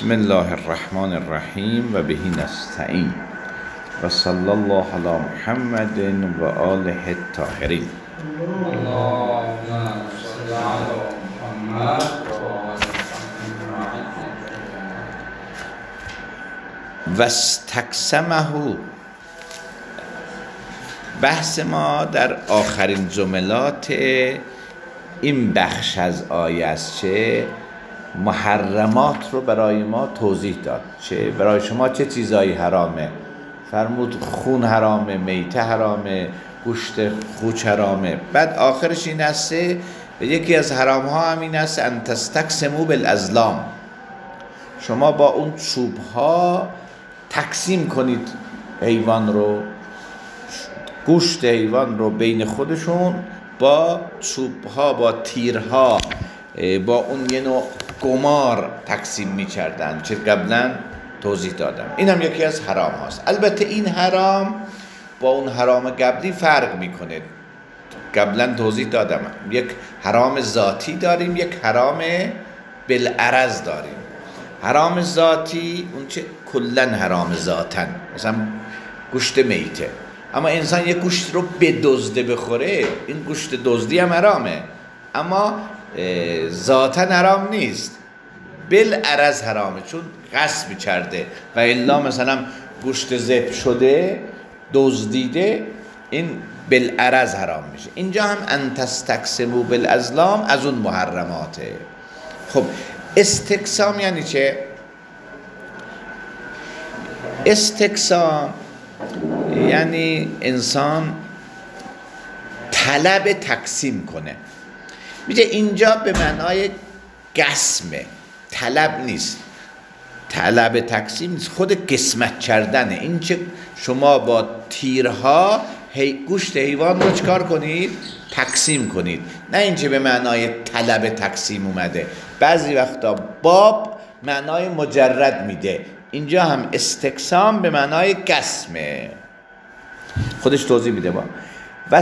بسم الله الرحمن الرحیم و بهی نستعین و صلی الله علی محمد و آله الطاهرین. اللهم صل علی محمد و آل محمد. و استقسمه. بحث ما در آخرین جملات این بخش از آیه است که محرمات رو برای ما توضیح داد. چه برای شما چه چیزایی حرامه؟ فرمود خون حرامه، میته حرامه، گوشت خوک حرامه. بعد آخرش این است یکی از حرام ها هم این است ان تستقسموا بالازلام، شما با اون چوب ها تقسیم کنید حیوان رو، گوشت حیوان رو بین خودشون با چوب ها، با تیرها، با اون یه نوع گمار تقسیم می‌کردن چه قبلا توضیح دادم. این هم یکی از حرام هاست. البته این حرام با اون حرام قبلی فرق میکنه. قبلا توضیح دادم یک حرام ذاتی داریم، یک حرام بالعرض داریم. حرام ذاتی اون چه کلن حرام ذاتن، مثلا گوشت میته. اما انسان یک گوشت رو بدزده بخوره، این گوشت دزدی هم حرامه، اما ذاتاً حرام نیست، بالعرض حرامه چون غصب کرده. و الا مثلا گوشت ذبح شده دزدیده، این بالعرض حرام میشه. اینجا هم ان تستقسموا بالازلام از اون محرماته. خب استقسام یعنی چه؟ استقسام یعنی انسان طلب تقسیم کنه. میگه اینجا به معنای قسمه، طلب نیست، طلب تقسیم نیست، خود قسمت کردنه. این چه شما با تیرها گوشت حیوان رو چکار کنید؟ تقسیم کنید. نه اینکه به معنای طلب تقسیم اومده. بعضی وقتا باب معنای مجرد میده، اینجا هم استقسام به معنای قسمه. خودش توضیح میده. با و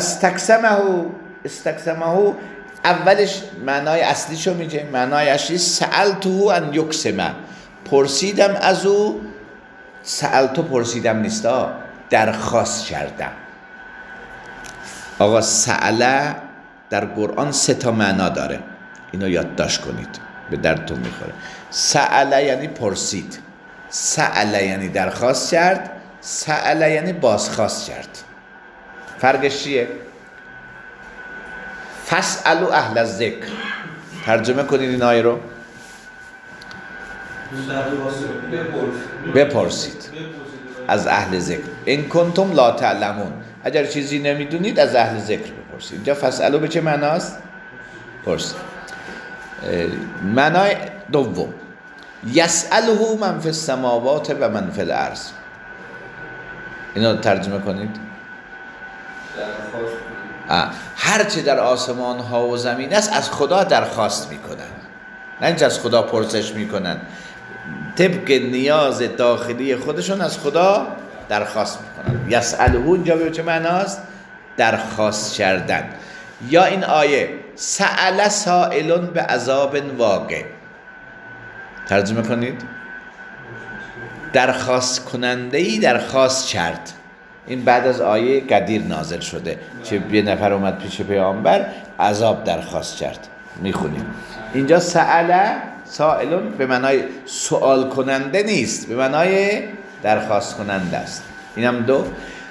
استقسمه اولش معنای اصلیشو میگه، معنای اصلی سألته ان یقسم، پرسیدم از او. سألتو پرسیدم نیستا، درخواست کردم. آقا سأله در قرآن 3 تا معنا داره، اینو یادداشت کنید، به دردتون میخوره. سأله یعنی پرسید، سأله یعنی درخواست کرد، سأله یعنی بازخواست کرد. فرقش چیه؟ فاسألوا اهل الذکر، ترجمه کنید این آیه رو. بپرسید از اهل ذکر، این کنتم لا تعلمون، اگر چیزی نمیدونید از اهل ذکر بپرسید. اینجا فاسألوا به چه معناست؟ پرسید. معنای دوم یسأله من فی السماوات و من فی الارض، اینو ترجمه کنید. هر چه در آسمان ها و زمین است از خدا درخواست میکنن، نه اینکه از خدا پرسش میکنن، طبق نیاز داخلی خودشون از خدا درخواست میکنن. یسأله اینجا به چه معناست؟ درخواست کردن. یا این آیه سأل سائل به عذاب واقع، ترجمه کنید. درخواست کننده‌ای درخواست کرد. این بعد از آیه قدیر نازل شده که یه نفر اومد پیش پیامبر عذاب درخواست کرد، میخونیم. اینجا سأل سائلون به معنای سوال کننده نیست، به معنای درخواست کننده است. اینم دو.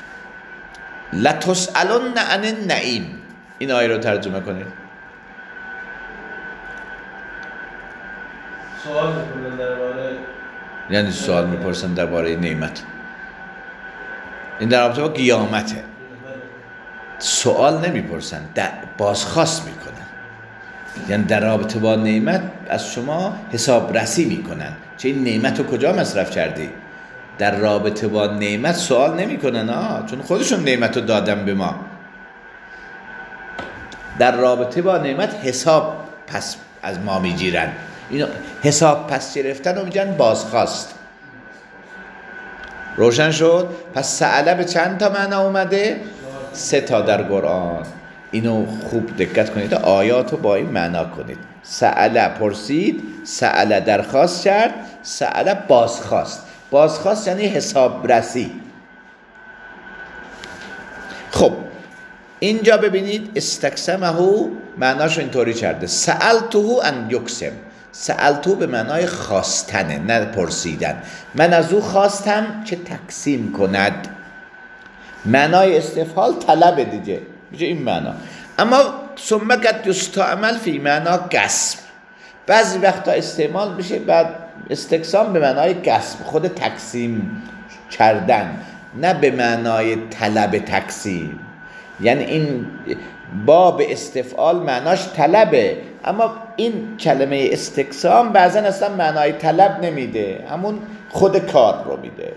لتسألن عن النعیم، این آیه رو ترجمه کنید. سوال میکنن درباره، یعنی سوال میپرسن درباره نعمت. این در رابطه با قیامته. سوال نمیپرسن، بازخواست میکنن. یعنی در رابطه با نعمت از شما حساب رسی میکنن، چه این نعمت رو کجا مصرف کردی. در رابطه با نعمت سوال نمیکنن، چون خودشون نعمت رو دادن به ما. در رابطه با نعمت حساب پس از ما میگیرن. اینو حساب پس گرفتن رو میگن بازخواست. روشن شد؟ پس سأله به چند تا معنا اومده؟ 3 تا در قرآن. اینو خوب دقت کنید، آیاتو با این معنا کنید. سأله پرسید، سأله درخواست کرد، سأل بازخواست، بازخواست یعنی حسابرسی. خب اینجا ببینید استقسمه معناش اینطوری کرده، سألته ان یقسم، سألته به معنای خواستنه نه پرسیدن، من از او خواستم که تقسیم کند. معنای استفعال طلب دیگه میشه این معنا. اما ثم قد یستعمل فی معنا قسم، بعضی وقتا استعمال میشه بعد استقسام به معنای قسم، خود تقسیم کردن، نه به معنای طلب تقسیم. یعنی این باب استفعال معناش طلبه، اما این کلمه استقسام بعضا اصلا معنای طلب نمیده، همون خود کار رو میده.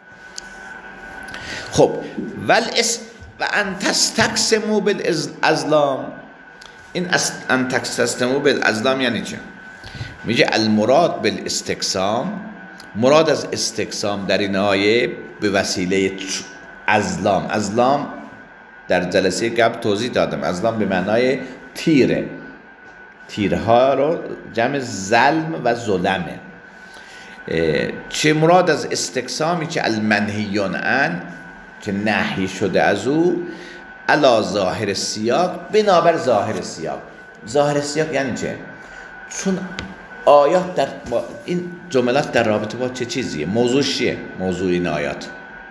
خب و ان تستقسموا بالازلام، این ان تستقسموا بالازلام یعنی چه؟ میگه المراد بالاستقسام، مراد از استقسام در این آیه به وسیله ازلام. ازلام در جلسه قبل توضیح دادم، ازلام به معنای تیره، تیرها رو جمع ظلم و ظلمه. چه مراد از استقسامی که المنهیون عن، که نهی شده از او، علی ظاهر سیاق، بنابر ظاهر سیاق. ظاهر سیاق یعنی چه؟ چون آیات در این جملات در رابطه با چه چیزیه؟ موضوع چیه؟ موضوع این آیات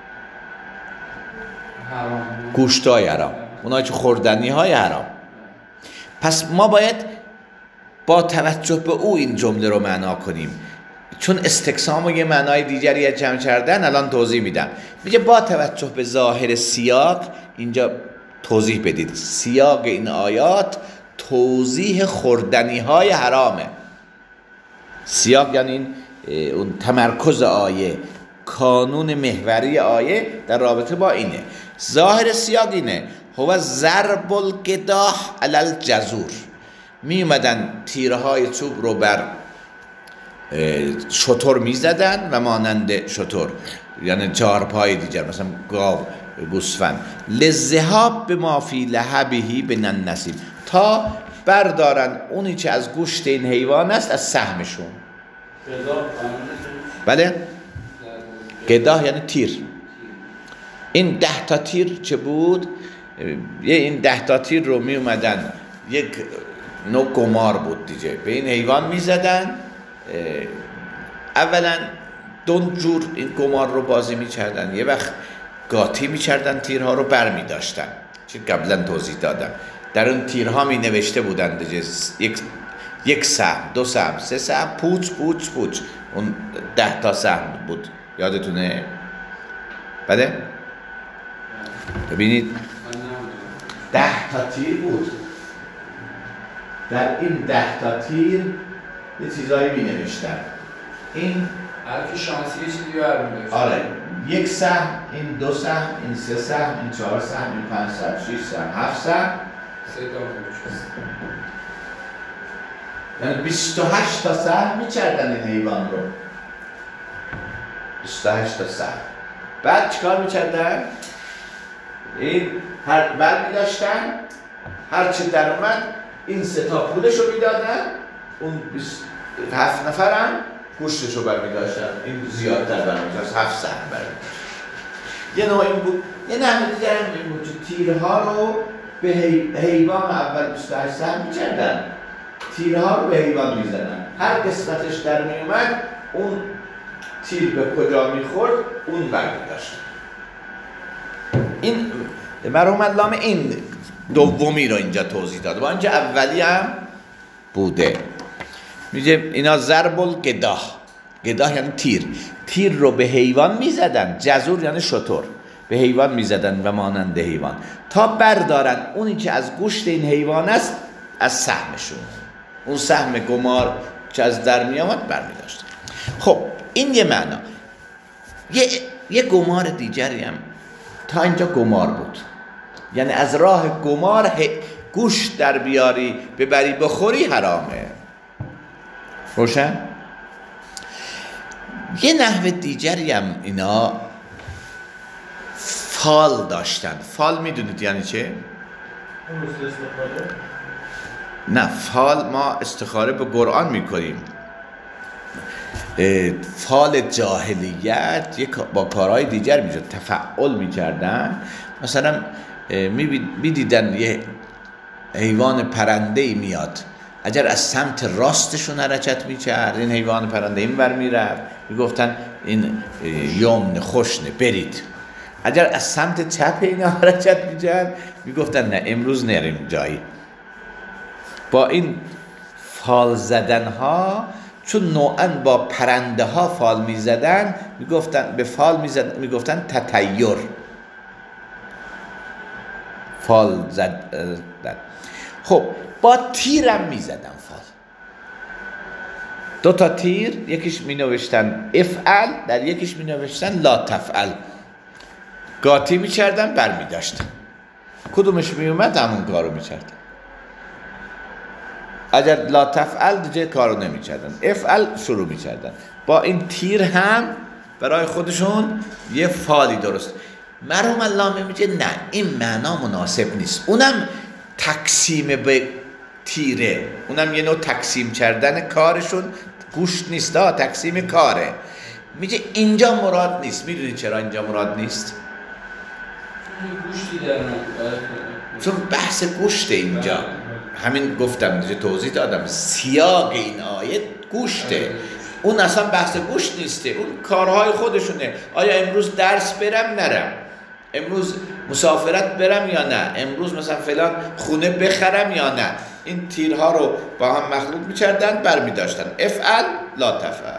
گوشتای حرام، اونایی که خوردنی های حرام. پس ما باید با توجه به او این جمله رو معنا کنیم، چون استقسام و یه معنای دیگری جمع کردن الان توضیح میدم. میگه با توجه به ظاهر سیاق، اینجا توضیح بدید سیاق این آیات توضیح خوردنی های حرامه. سیاق یعنی اون تمرکز آیه، کانون محوری آیه در رابطه با اینه. ظاهر سیاق اینه، هو ضرب القداح علی الجزور، می اومدن تیرهای چوب رو بر شتر می زدن و مانند شتر، یعنی چهار پای دیگر مثلا گاو، گوسفند، لذهاب به ما فی لحبهی بن النصیب، تا بردارن اونی که از گوشت این حیوان است از سهمشون. بله، قداح یعنی تیر. این 10 تا تیر چه بود؟ این 10 تا تیر رو می اومدن، یک نوع گمار بود دیگه، به این حیوان می زدن. اولا دو جور این گمار رو بازی می کردن، یه وقت قاطی می کردن تیرها رو بر می داشتن، چه قبلا توضیح دادم. در اون تیرها می نوشته بودن دیگه یک سهم، 2 سهم، 3 سهم، پوچ پوچ پوچ. اون 10 تا سهم بود، یادتونه؟ بله؟ ببینید 10 تا تیر بود، در این 10 تا تیر یه چیزایی می نوشتن. این هر کی شانسی یه چیزی برمی‌داشت. آره، 1 سهم، این 2 سهم، این 3 سهم، این 4 سهم، این 5 سهم، 6 سهم، 7 سهم، 3 تا بود. یعنی 28 تا سهم می‌چردن این حیوان رو. 28 تا سهم. بعد چیکار می‌کردن؟ این هر بر می‌داشتن، هر چی در اومد این 3 تا پولش رو میدادن، اون 7 نفرم گوشتش رو برمی‌داشتن، این زیادتر برمی‌داشت، 7 سهم برمی‌داشت. یه نوع این بود. یه نحوه دیگر هم این بود که تیرها رو به حیوان اول 28 سهم می‌چردن، تیرها رو به حیوان می‌زدن، هر قسمتش در میومد اون تیر به کجا می‌خورد اون برمی‌داشت. این مرحوم علامه این دومی رو اینجا توضیح داده، با اینجا اولی هم بوده. میگه اینا ضرب القداح، قداح یعنی تیر، تیر رو به حیوان میزدن، جزور یعنی شتر، به حیوان میزدن و مانند حیوان، تا بردارن اونی که از گوشت این حیوان است از سهمشون، اون سهم گمار که از در میامد برمیداشتن. خب این یه معنا. یه گمار دیگری هم، تا اینجا گمار بود، یعنی از راه گمار گوشت در بیاری ببری بخوری حرامه. روشن؟ یه نحوه دیگری هم اینا فال داشتن. فال میدونید یعنی چه؟ نه، فال ما استخاره به قرآن میکنیم. فال جاهلیت با کارهای دیگر میشد، تفعل میکردن. مثلا میدیدن یه حیوان پرنده‌ای میاد، اگر از سمت راستشون حرکت میکرد این حیوان پرنده این بر میرفت، میگفتن این یمن خوشنه برید. اگر از سمت چپ اینا حرکت میکرد میگفتن نه امروز نریم جایی. با این فال زدن ها، چون نوعاً با پرنده ها فال میزدن، میگفتن به فال میزدن میگفتن تطیر، فال زدن. خب با تیرم میزدن فال، دو تا تیر، یکیش می نوشتن افعل، در یکیش می نوشتن لا تفعل. قاطی می کردن بر می داشتن، کدومش می اومد همون کارو می کردن. اگر لا تفعل دیگه کارو نمی کردن، افعل شروع می کردن. با این تیر هم برای خودشون یه فالی درست. مرحوم الله میگه نه این معنا مناسب نیست، اونم تقسیم به تیره، اونم یه نوع تقسیم کردن کارشون، گوشت نیست، تقسیم کاره. میگه اینجا مراد نیست. میدونی چرا اینجا مراد نیست؟ چون بحث گوشت اینجا، همین گفتم دیگه، توضیح دادم، سیاق این آیه گوشته، اون اصلا بحث گوشت نیسته، اون کارهای خودشونه. آیا امروز درس برم نرم، امروز مسافرت برم یا نه، امروز مثلا فلان خونه بخرم یا نه. این تیرها رو با هم مخلوط می‌کردن، برمی داشتن افعل لا تفعل.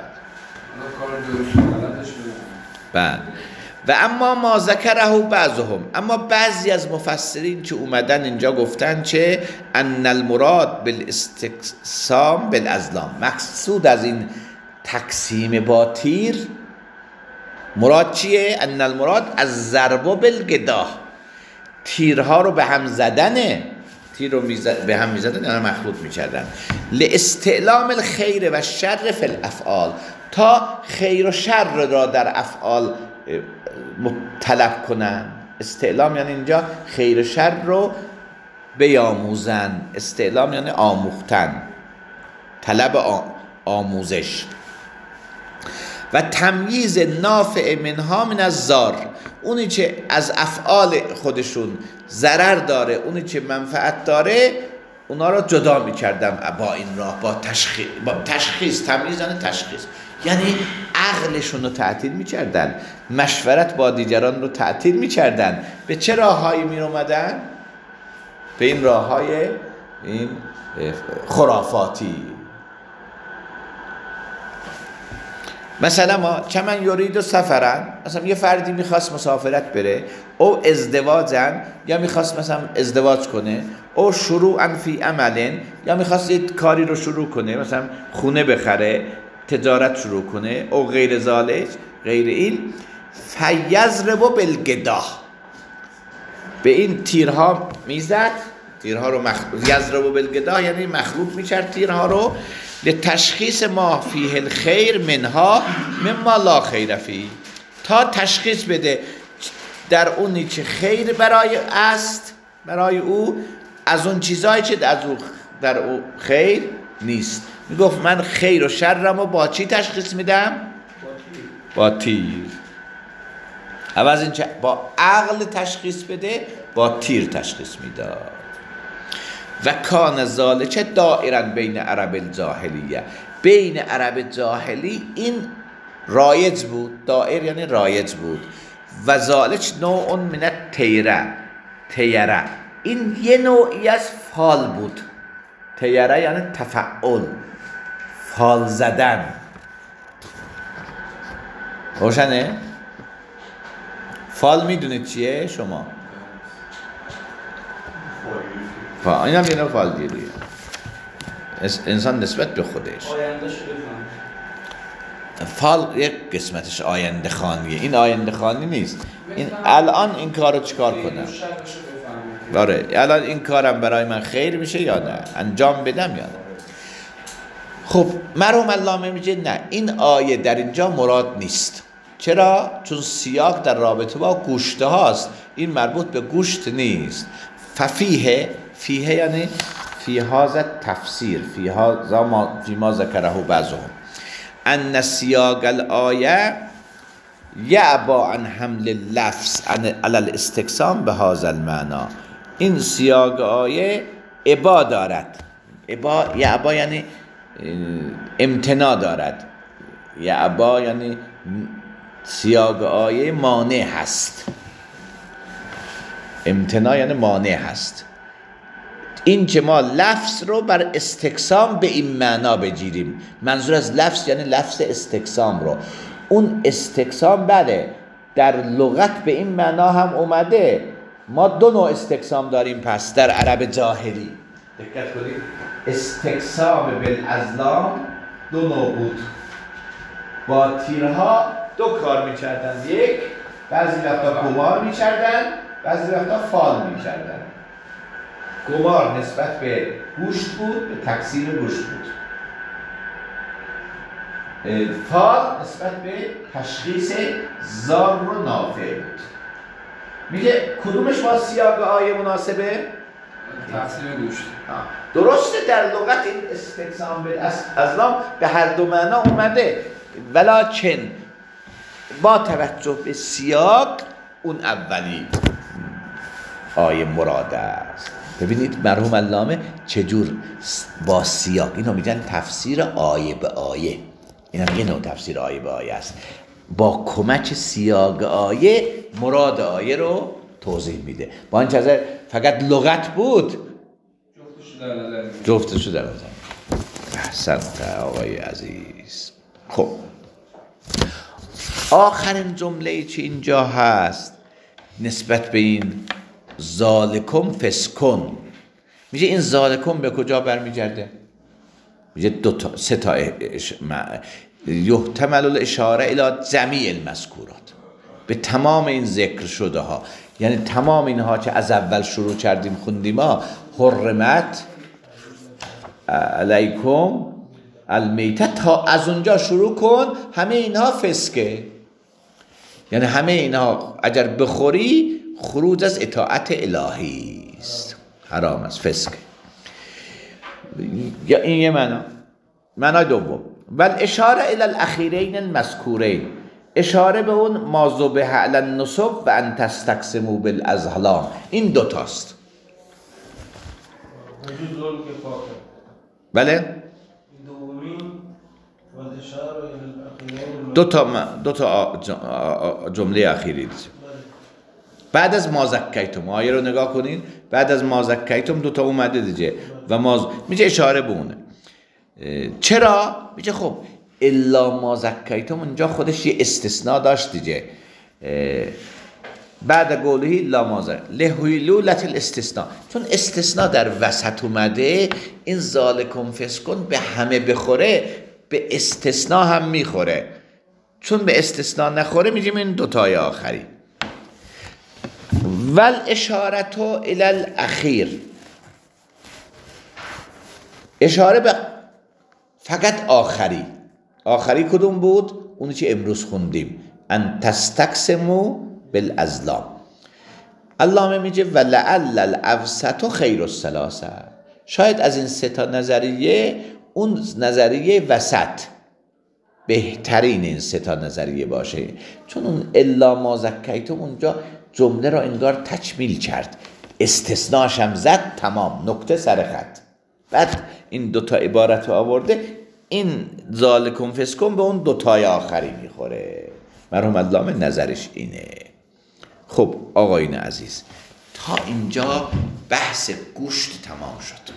بله. و اما ما ذکره بعضهم، اما بعضی از مفسرین که اومدن اینجا گفتن چه ان المراد بالاستقسام بالازلام، مقصود از این تقسیم با تیر مراد چیه؟ ان المراد از ضرب بالقداح، تیرها رو به هم زدنه، تیر رو به هم میزدن یا مخلوط میکردن. لاستعلام الخیر و شر فی الافعال، تا خیر و شر را در افعال طلب کنن. استعلام یعنی اینجا خیر و شر رو بیاموزن، استعلام یعنی آموختن، طلب آموزش. و تمییز نافع منها من الضار، اونی که از افعال خودشون ضرر داره، اونی که منفعت داره، اونا رو جدا میکردن با این راه، با تشخیص. تمییز یعنی تشخیص، یعنی عقلشون رو تعطیل میکردن، مشورت با دیگران رو تعطیل میکردن. به چه راههایی میرومدن؟ به این راههای این خرافاتی. مثلا ما چمن یورید و سفرن، مثلا یه فردی میخواست مسافرت بره، او ازدواجن، یا میخواست مثلا ازدواج کنه، او شروعا فی عملن، یا میخواست یه کاری رو شروع کنه، مثلا خونه بخره، تجارت شروع کنه، او غیر ذالک، غیر این، فیضرب بالقداح، به این تیرها میزد، تیرها رو یضرب بالقداح یعنی مخلوط میکرد تیرها رو، لتشخیص ما فیه الخیر منها مما لا خیر فیه، تا تشخیص بده در اونی که خیر برای است، برای او، از اون چیزایی که در او خیر نیست. میگفت من خیر و شرمو با چی تشخیص میدم؟ با تیر. عوض این که با عقل تشخیص بده، با تیر تشخیص میداد. و کان ذالک دائرا بین عرب الجاهلیه، بین عرب جاهلی این رایج بود، دائر یعنی رایج بود. و ذالک نوع من تیره، این یه نوعی از فال بود. تیره یعنی تفعل، فال زدن. روشنه؟ فال میدونید چیه شما؟ این هم یه نوع فالگیریه، انسان نسبت به خودش. فال یک قسمتش آینده خانیه، این آینده خانی نیست. این الان این کارو چیکار کنم؟ آره الان این کارم برای من خیر میشه یا نه، انجام بدم یا نه. خب مرحوم علامه میگه نه، این آیه در اینجا مراد نیست. چرا؟ چون سیاق در رابطه با گوشت هاست، این مربوط به گوشت نیست. ففیه یعنی فی هذا تفسیر، فی ما ذکره بعضهم، ان سیاق الآیه یعبا عن حمل اللفظ علی الاستقسام به هذا المعنی. این سیاق آیه ابا دارد. یعبا یعنی امتناع دارد. یعبا یعنی سیاق آیه مانع هست. امتناع یعنی مانع هست. این که ما لفظ رو بر استقسام به این معنا بگیریم. منظور از لفظ یعنی لفظ استقسام رو. اون استقسام بله در لغت به این معنا هم اومده. ما دو نوع استقسام داریم پس در عرب جاهلی. دقت کنید، استقسام بالازلام دو نوع بود. با تیرها دو کار می‌کردن. یک، بعضی وقتا قمار می‌کردن، بعضی وقتا فال می‌کردن. قمار نسبت به گوشت بود، به تقسیم گوشت بود. فال نسبت به تشخیص ضار و نافع بود. میگه کدومش با سیاق آیه مناسبه؟ تقسیم گوشت. درسته در لغت این استقسام بالازلام به هر دو معنا اومده، ولکن با توجه به سیاق اون اولی آیه مراد است. ببینید مرحوم علامه چجور با سیاق، اینو میگن تفسیر آیه به آیه. این هم یه نوع تفسیر آیه به آیه است. با کمک سیاق آیه مراد آیه رو توضیح میده. با این چیزه فقط لغت بود جفتشو در نظر احسنت آقای عزیز. خب آخرین جمله چی اینجا هست نسبت به این ذالکم فسکن، میگه این ذالکم به کجا برمیگرده؟ میگه سه تا یحتمل الاشاره الی جمیع المذکورات، به تمام این ذکر شده ها، یعنی تمام اینها که از اول شروع کردیم خوندیم ها، حرمت علیکم المیته، تا از اونجا شروع کن همه اینها فسکه. یعنی همه اینها اگر بخوری خروج از اطاعت الهی است، حرام است، فسکه. یا این یه معنی دوم، بل اشاره الی الاخیرین المذکورین، اشاره به اون ما ذبح علی النصب و ان تستقسموا بالازلام. این دوتاست. بله دو تا جمله اخیری دیست. بعد از ما زکیتم، آیه رو نگاه کنین، بعد از ما زکیتم دو تا اومده دیگه و ما میگه اشاره به اونه. چرا؟ میگه خب الا ما زکیتم اونجا خودش یه استثناء داشت دیگه. بعد قوله لا ما زکیتم لحلولت الاستثناء، چون استثناء در وسط اومده، این ذالکم فسکن به همه بخوره به استثناء هم میخوره، چون به استثناء نخوره میگیم این دوتای آخری. ول اشارتو الی الاخیر، اشاره به فقط آخری کدوم بود؟ اونی که امروز خوندیم، ان تستقسموا بالازلام. علامه میگه ولعل الاوسط خیر الثلاثه، شاید از این سه تا نظریه اون نظریه وسط بهترین این سه تا نظریه باشه، چون اون الا ما زکیتم اونجا جمله را انگار تکمیل کرد، استثناش هم زد، تمام، نکته سر خط. بعد این دوتا عبارت رو آورده، این ذالکم فسکن به اون دوتای آخری میخوره. مرحوم علامه نظرش اینه. خب آقایون عزیز، تا اینجا بحث گوشت تمام شد.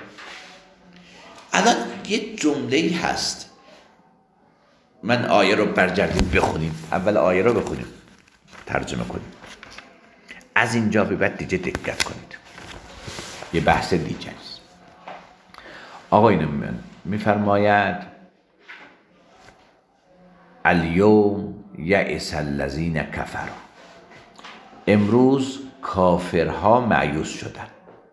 الان یه جمله‌ای هست، من آیه رو برگردیم بخونیم، اول آیه رو بخونیم ترجمه کنیم، از اینجا به بعد دیگه دقت کنید، یه بحث دیگه است. آقایون من میفرماید الیوم یئس الذین کفروا، امروز کافرها مایوس شدن،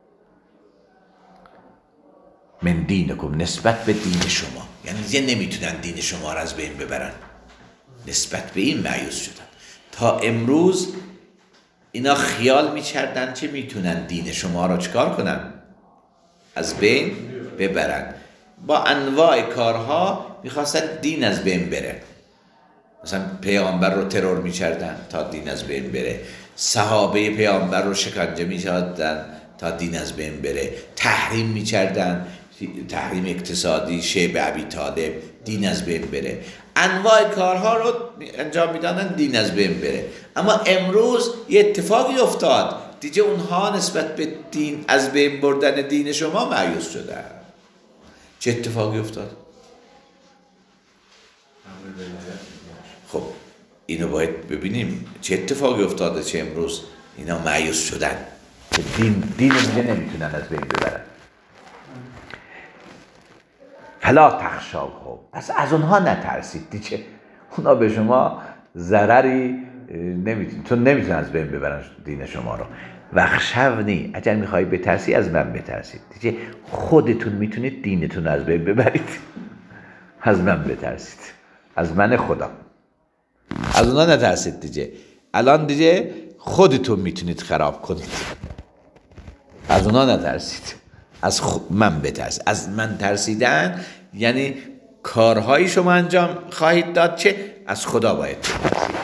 من دینکم، نسبت به دین شما، یعنی دیگه نمیتونن دین شما را از بین ببرن، نسبت به این مایوس شدن. تا امروز اینا خیال میکردن چه میتونن دین شما را چکار کنن؟ از بین ببرن. با انواع کارها میخواستن دین از بین بره. مثلا پیامبر رو ترور میکردن تا دین از بین بره، صحابه پیامبر رو شکنجه میکردن تا دین از بین بره، تحریم میکردن، تحریم اقتصادی، شیب ابی طالب، دین از بین بره، انواع کارها رو انجام میدادن دین از بین بره. اما امروز یه اتفاقی افتاد دیگه، اونها نسبت به دین از بین بردن دین شما مایوس شدن. چه اتفاقی افتاد؟ خب اینو باید ببینیم چه اتفاقی افتاده چه امروز اینا مایوس شدن که دین دیگه نمیتونن از بین ببرن. فلا تخشاهم، پس از اونها نترسید دیگه، اونا به شما ضرری نمیتونن از بین ببرن دین شما رو. وخشونی، اگر میخوایی بترسی از من بترسید دیگه، خودتون میتونید دینتون از بین ببرید، از من بترسید، از من خدا، از اونا نترسید دیگه. الان دیگه خودتون میتونید خراب کنید، از اونا نترسید، از من بترسید. از من ترسیدن یعنی کارهایی شما انجام خواهید داد چه از خدا باید بترسید.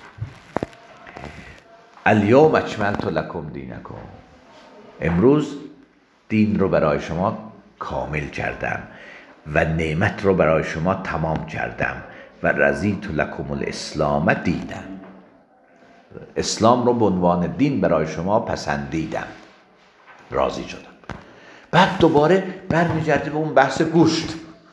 الیوم اکملت لکم دینکم، امروز دین رو برای شما کامل کردم و نعمت رو برای شما تمام کردم و رضیت لکم الاسلام دینا، اسلام رو به عنوان دین برای شما پسندیدم، راضی شدم. بعد دوباره برمیگرده به اون بحث گوشت.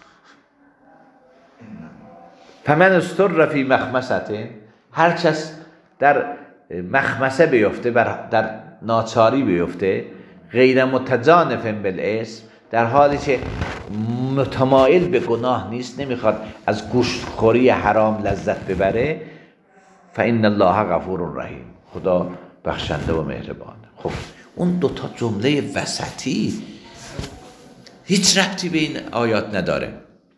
فمن استر فی مخمصة، هر کس در مخمسه بیفته، در ناچاری بیفته، غیر متجانف بالاثم، در حالی که متمایل به گناه نیست، نمیخواد از گوشت خوری حرام لذت ببره، فان الله غفور رحیم، خدا بخشنده و مهربان. خب اون دوتا جمله وسطی هیچ ربطی به این آیات نداره.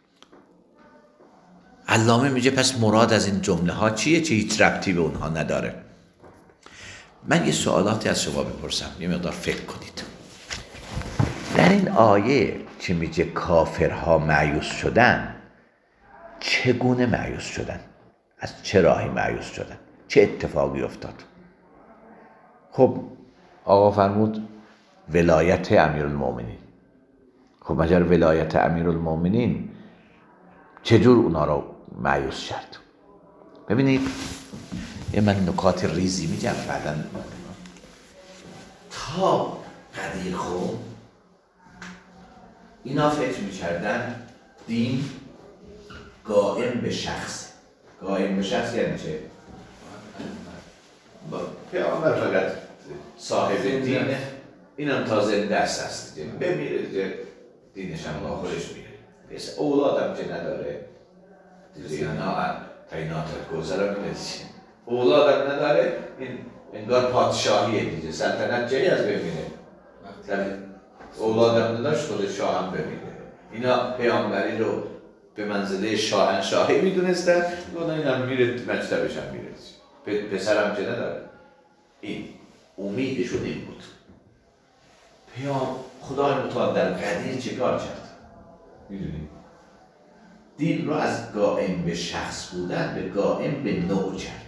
علامه میگه پس مراد از این جمله ها چیه چه هیچ ربطی به اونها نداره؟ من یه سوالاتی از شما بپرسم، یه مقدار فکر کنید. در این آیه که میگه کافرها مایوس شدن، چگونه مایوس شدن؟ از چه راهی مایوس شدن؟ چه اتفاقی افتاد؟ خب آقا فرمود ولایت امیرالمومنین. خب مگر ولایت امیرالمومنین چجور اونا رو مایوس کرد؟ ببینید من نکات ریزی میگم بعداً. تا قدیر خوب اینا فکر میکردن دین قائم به شخص. قائم به شخص یعنی چه؟ پیامبر فقط صاحب دینه، اینم تا زنده است دیگه، بمیره دیگه دینش هم با خودش میره، اولادم که نداره دیگه، اینا تعینات گذرا میره، اولادم نداره، این انگار پادشاهیه دیگه، سلطنت جایی از بمیره، اولادم نداشت خود شاه هم بمیره. اینا پیامبری رو به منزله شاهنشاهی میدونستن، این هم میره مکتبش هم میره، پسرم که نداره. این امیدشون این بود. خدای متعال در قدیر چه کار کرد؟ میدونید دین رو از قائم به شخص بودن به قائم به نوع کرد.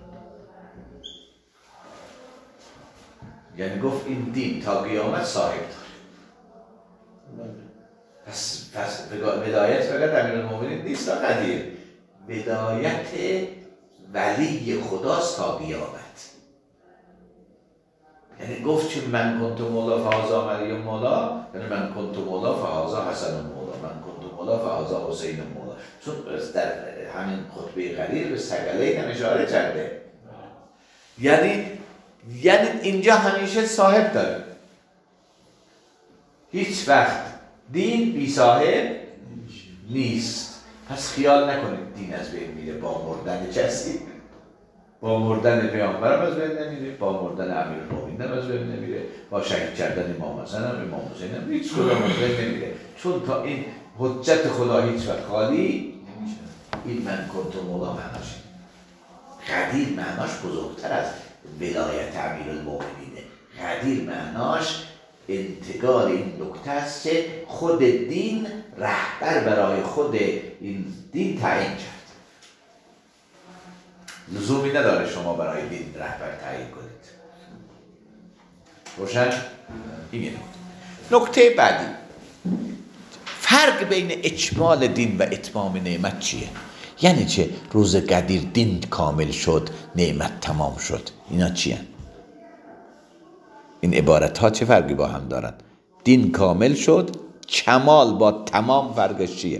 یعنی گفت این دین تا قیامت صاحب داره. پس ولایت فقط امیرالمومنین نیست تا قدیر، ولایت ولی خداست تا قیامت. یعنی گفت چون من کنت مولا فهذا مریم مولا، یعنی من کنت مولا فهذا حسن مولا، من کنت مولا فهذا حسین مولا. چون در همین خطبه قریر به ثقلین هم اشاره کرده. یعنی اینجا همیشه صاحب داره، هیچ وقت دین بی صاحب نیست. پس خیال نکنید دین از بین میره با مردن کسی، با مردن پیامبر هم از بین نمیره، با مردن امیرالمومنین هم از بین نمیره، با شهید کردن امام حسن هم امام حسین هم هیچ کدام از بین نمیره. چون تا این حجت خدا هیچ وقت خالی نمیشه. این من کنت مولا معناش قدیر معناش بزرگتر از ولایت امیرالمومنینه. قدیر معناش انتقال این نکته است که خود دین رهبر برای خود این دین تعیین کرد. لزومی نداره شما برای دین رهبر تعیین کنید. روشن؟ این نکته بعدی، فرق بین اکمال دین و اتمام نعمت چیه؟ یعنی چه؟ روز قدیر دین کامل شد، نعمت تمام شد، اینا چیه؟ این عبارت ها چه فرقی با هم دارن؟ دین کامل شد، کمال با تمام فرقش چیه؟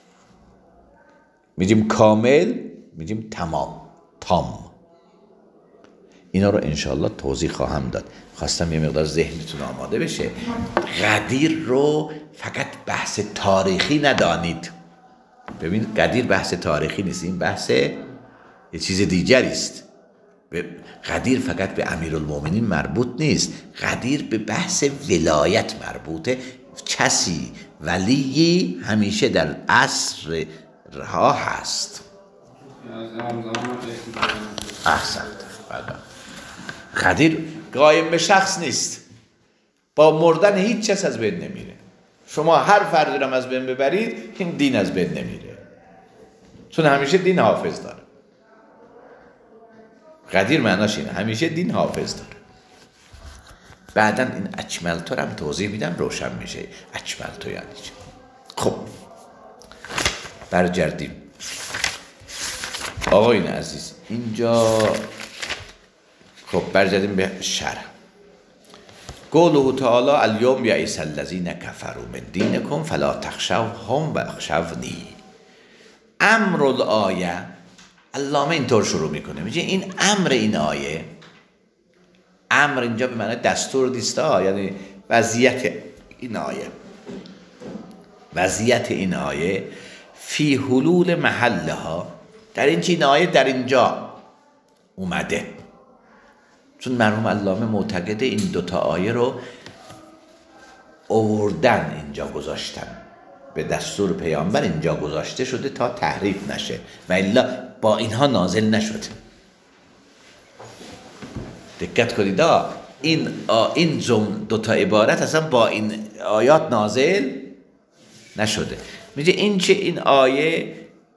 میگیم کامل، میگیم تمام، تام. اینا رو انشاءالله توضیح خواهم داد. خواستم یه مقدار ذهنتون آماده بشه. قدیر رو فقط بحث تاریخی ندانید. ببین قدیر بحث تاریخی نیست، این بحث یه چیز دیگری است. قدیر فقط به امیرالمومنین مربوط نیست، قدیر به بحث ولایت مربوطه. کسی ولی همیشه در عصر رها هست. احسنت. قدیر قایم به شخص نیست، با مردن هیچ کس از بین نمیره. شما هر فردی رو از بین ببرید این دین از بین نمیره، چون همیشه دین حافظ داره. قدیر معناش اینه، همیشه دین حافظ داره. بعدن این اکملتو رو هم توضیح میدم، روشن میشه اکملتو یعنی چی. خب برگردیم آقایون عزیز اینجا. خب برگردیم به شرح. قوله تعالی الیوم یئس الذین کفروا من دینکم فلا تخشوهم واخشونی. امر الآیه، علامه اینطور شروع میکنه، میگه این امر این آیه، امر اینجا به معنی دستور نیستا، یعنی وضعیت این آیه، وضعیت این آیه فی حلول محلها، در این آیه در اینجا اومده. چون مرحوم علامه معتقده این دوتا آیه رو آوردن اینجا گذاشتن، به دستور پیامبر اینجا گذاشته شده تا تحریف نشه و الا با اینها نازل نشده. دقت کنید این دوتا عبارت اصلا با این آیات نازل نشده. میگه این آیه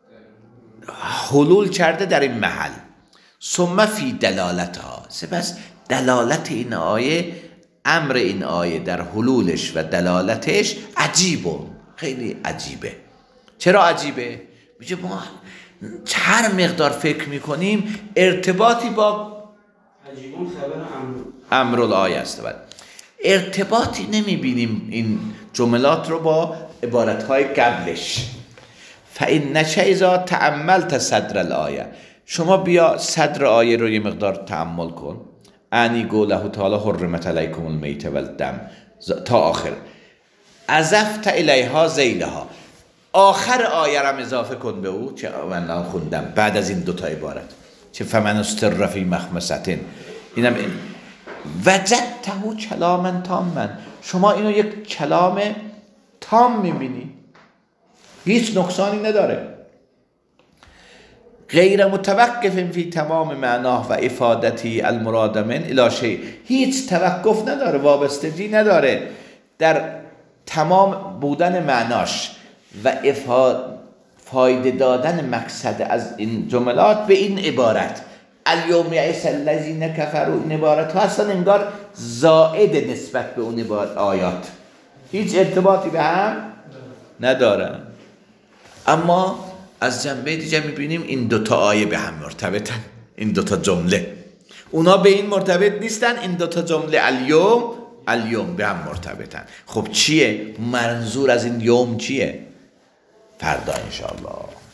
حلول کرده در این محل. ثم فی دلالتها، سپس دلالت این آیه، امر این آیه در حلولش و دلالتش عجیبه، خیلی عجیبه. چرا عجیبه؟ میگه ما هر مقدار فکر میکنیم ارتباطی با عجیبون خبر امر الآیه است، ارتباطی نمیبینیم این جملات رو با عبارتهای قبلش. فإنک اذا تأملت صدر الآیه، شما بیا صدر آیه رو یه مقدار تأمل کن. انی قوله تعالی حرمت علیکم المیت والدم تا آخر. اضفت الیها ذیلها، آخر آیه رو اضافه کن به او. چه من خوندم بعد از این دوتا عبارت، چه فمن استر فی مخمصة، اینم این وجدته کلاما تاما، شما اینو یک کلام تام میبینی، هیچ نقصانی نداره. غیر متوقف فی تمام معناه و افادتی المراد من الی شیء، هیچ توقف نداره، وابستگی نداره در تمام بودن معناش و فایده دادن مقصد از این جملات به این عبارت. الیوم یئس الذین کفروا، این عبارت ها اصلا انگار زائد نسبت به اون آیات، هیچ ارتباطی به هم ندارن. اما از جنبه دیگه میبینیم این دوتا آیه به هم مرتبطن، این دوتا جمله، اونا به این مرتبط نیستن، این دوتا جمله الیوم به هم مرتبطن. خب چیه منظور از این یوم؟ چیه؟ فردا انشاءالله.